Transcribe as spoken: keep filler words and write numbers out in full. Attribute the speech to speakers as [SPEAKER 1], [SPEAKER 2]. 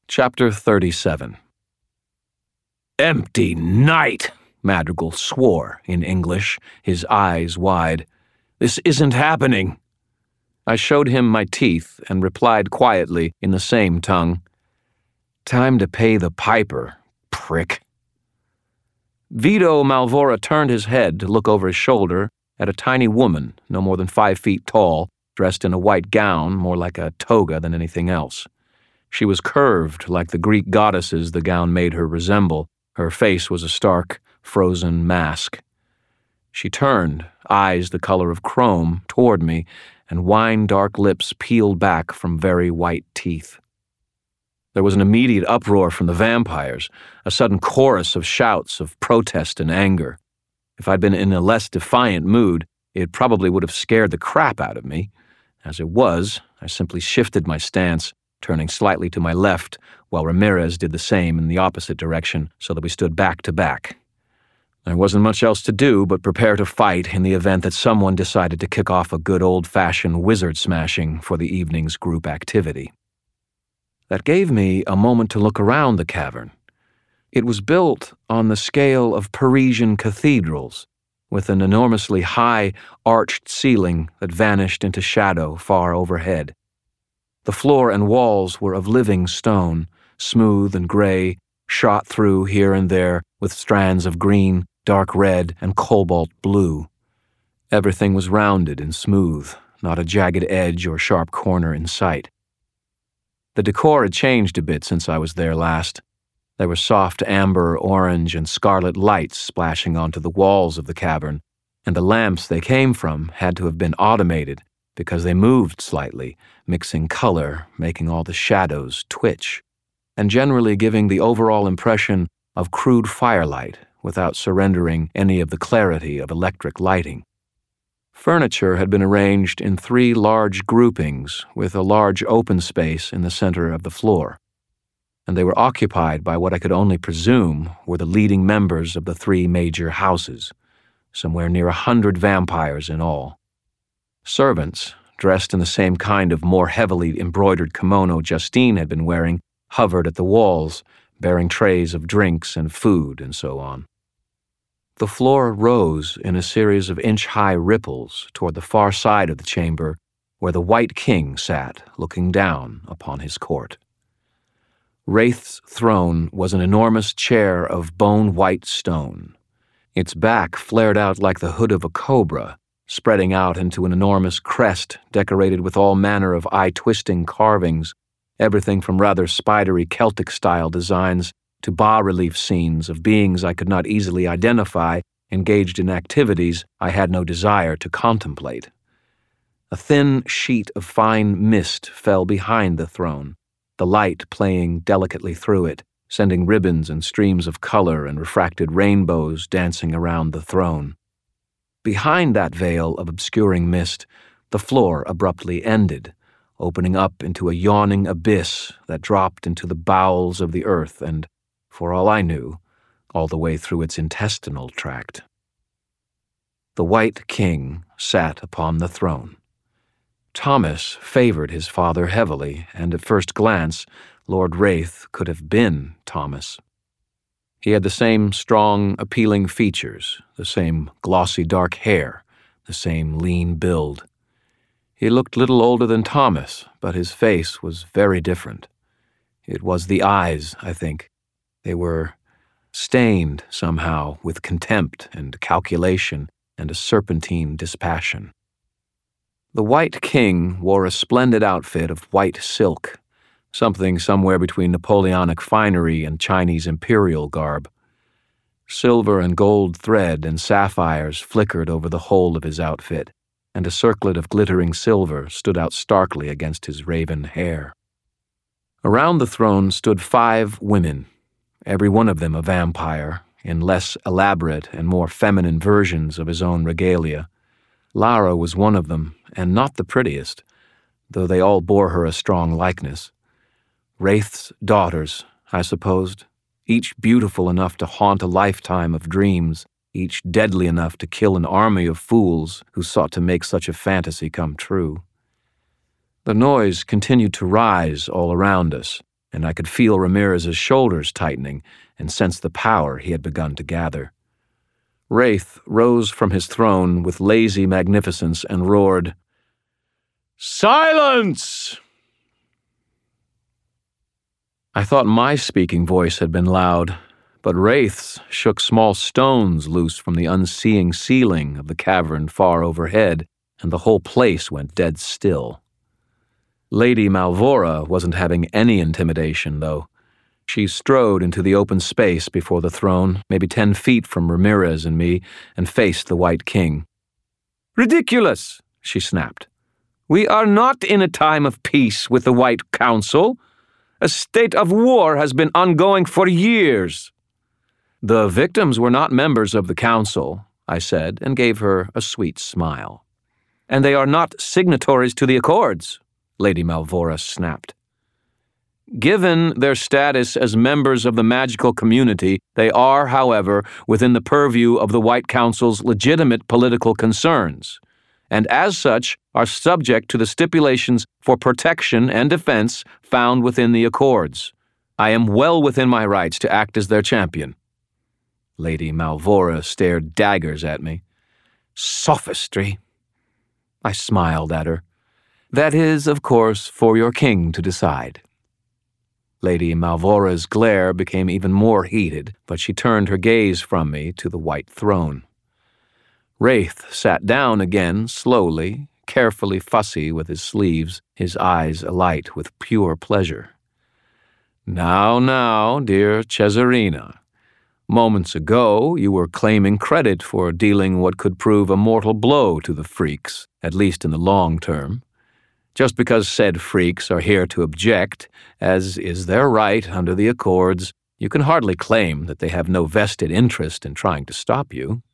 [SPEAKER 1] Chapter thirty-seven. "Empty night!" Madrigal swore in English, his eyes wide. "This isn't happening." I showed him my teeth and replied quietly in the same tongue. "Time to pay the piper, prick." Vito Malvora turned his head to look over his shoulder at a tiny woman, no more than five feet tall, dressed in a white gown, more like a toga than anything else. She was curved like the Greek goddesses the gown made her resemble. Her face was a stark, frozen mask. She turned, eyes the color of chrome, toward me, and wine-dark lips peeled back from very white teeth. There was an immediate uproar from the vampires, a sudden chorus of shouts of protest and anger. If I'd been in a less defiant mood, it probably would have scared the crap out of me. As it was, I simply shifted my stance, turning slightly to my left, while Ramirez did the same in the opposite direction, so that we stood back to back. There wasn't much else to do but prepare to fight in the event that someone decided to kick off a good old-fashioned wizard smashing for the evening's group activity. That gave me a moment to look around the cavern. It was built on the scale of Parisian cathedrals, with an enormously high, arched ceiling that vanished into shadow far overhead. The floor and walls were of living stone, smooth and gray, shot through here and there with strands of green, dark red, and cobalt blue. Everything was rounded and smooth, not a jagged edge or sharp corner in sight. The decor had changed a bit since I was there last. There were soft amber, orange, and scarlet lights splashing onto the walls of the cavern, and the lamps they came from had to have been automated because they moved slightly, mixing color, making all the shadows twitch, and generally giving the overall impression of crude firelight without surrendering any of the clarity of electric lighting. Furniture had been arranged in three large groupings with a large open space in the center of the floor, and they were occupied by what I could only presume were the leading members of the three major houses, somewhere near a hundred vampires in all. Servants, dressed in the same kind of more heavily embroidered kimono Justine had been wearing, hovered at the walls, bearing trays of drinks and food and so on. The floor rose in a series of inch-high ripples toward the far side of the chamber where the White King sat, looking down upon his court. Wraith's throne was an enormous chair of bone-white stone. Its back flared out like the hood of a cobra, spreading out into an enormous crest decorated with all manner of eye-twisting carvings, everything from rather spidery Celtic-style designs to bas-relief scenes of beings I could not easily identify, engaged in activities I had no desire to contemplate. A thin sheet of fine mist fell behind the throne, the light playing delicately through it, sending ribbons and streams of color and refracted rainbows dancing around the throne. Behind that veil of obscuring mist, the floor abruptly ended, opening up into a yawning abyss that dropped into the bowels of the earth and, for all I knew, all the way through its intestinal tract. The White King sat upon the throne. Thomas favored his father heavily, and at first glance, Lord Wraith could have been Thomas. He had the same strong, appealing features, the same glossy dark hair, the same lean build. He looked little older than Thomas, but his face was very different. It was the eyes, I think. They were stained somehow with contempt and calculation and a serpentine dispassion. The White King wore a splendid outfit of white silk, something somewhere between Napoleonic finery and Chinese imperial garb. Silver and gold thread and sapphires flickered over the whole of his outfit, and a circlet of glittering silver stood out starkly against his raven hair. Around the throne stood five women, every one of them a vampire, in less elaborate and more feminine versions of his own regalia. Lara was one of them, and not the prettiest, though they all bore her a strong likeness. Wraith's daughters, I supposed, each beautiful enough to haunt a lifetime of dreams, each deadly enough to kill an army of fools who sought to make such a fantasy come true. The noise continued to rise all around us, and I could feel Ramirez's shoulders tightening and sense the power he had begun to gather. Wraith rose from his throne with lazy magnificence and roared, "Silence!" I thought my speaking voice had been loud, but Wraith's shook small stones loose from the unseeing ceiling of the cavern far overhead, and the whole place went dead still. Lady Malvora wasn't having any intimidation, though. She strode into the open space before the throne, maybe ten feet from Ramirez and me, and faced the White King. "Ridiculous!" she snapped. "We are not in a time of peace with the White Council. A state of war has been ongoing for years." "The victims were not members of the council," I said, and gave her a sweet smile. "And they are not signatories to the accords," Lady Malvora snapped. "Given their status as members of the magical community, they are, however, within the purview of the White Council's legitimate political concerns, and as such are subject to the stipulations for protection and defense found within the accords. I am well within my rights to act as their champion." Lady Malvora stared daggers at me. "Sophistry." I smiled at her. "That is, of course, for your king to decide." Lady Malvora's glare became even more heated, but she turned her gaze from me to the white throne. Wraith sat down again, slowly, carefully fussy with his sleeves, his eyes alight with pure pleasure. "Now, now, dear Cesarina. Moments ago, you were claiming credit for dealing what could prove a mortal blow to the freaks, at least in the long term. Just because said freaks are here to object, as is their right under the accords, you can hardly claim that they have no vested interest in trying to stop you."